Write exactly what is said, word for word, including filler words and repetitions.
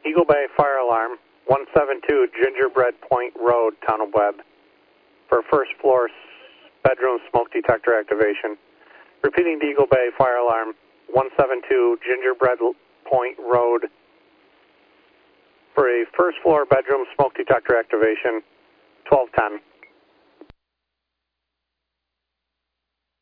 Eagle Bay Fire Alarm, one seven two Gingerbread Point Road, Town of Webb, for first floor bedroom smoke detector activation. Repeating the Eagle Bay Fire Alarm, one seven two Gingerbread Point Road, for a first floor bedroom smoke detector activation, twelve ten.